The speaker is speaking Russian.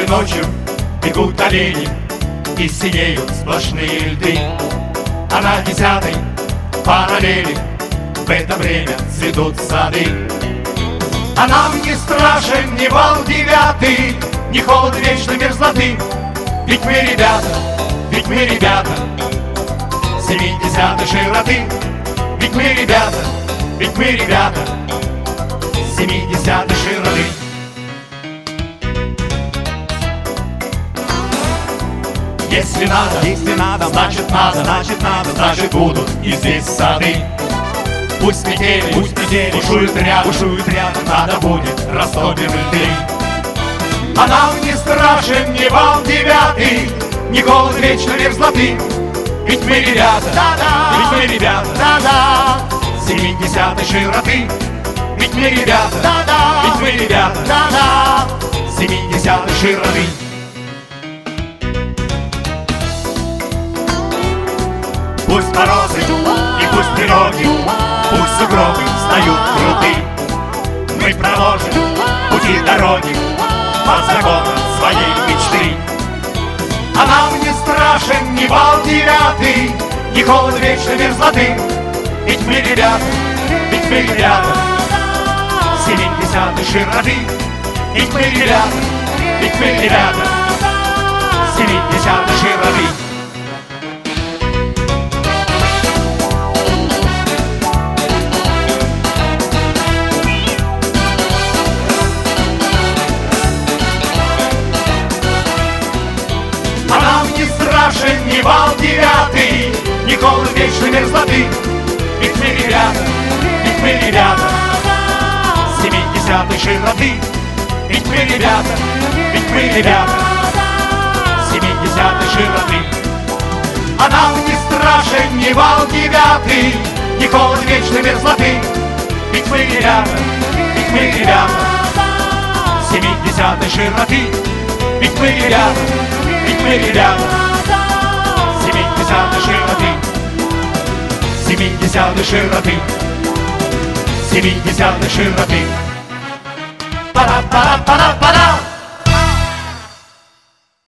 ночью бегут олени, и синеют сплошные льды. А на 10-й параллели в это время цветут сады. А нам не страшен ни вал 9, ни холод вечной мерзлоты. Ведь мы ребята 70-й широты. Ведь мы ребята 70-й широты. Если надо, значит надо, будут и здесь сады. Пусть метели бушуют рядом, надо будет растопим льды. А нам не страшен ни вал 9, ни голод вечной мерзлоты. Ведь мы ребята 70-й широты. Ведь мы ребята 70-й широты. Пусть морозы и пусть пироги, пусть сугробы встают круты. Мы проложим пути дороги по законам своей мечты. А нам не страшен ни вал 9, ни холод вечной мерзлоты. Ведь мы ребята 70-й широты. Ведь мы ребята 70-й широты. А нам не страшен ни вал 9, ни холод вечной мерзлоты. Ведь мы ребята 70-й широты. Ведь мы ребята 70-й широты. А нам не страшен ни вал 9, ни холод вечной мерзлоты. Ведь мы ребята 70-й широты. Ведь мы ребята 70-й широты. 70-й широты. 70-й широты. Пара-пара-пара-пара.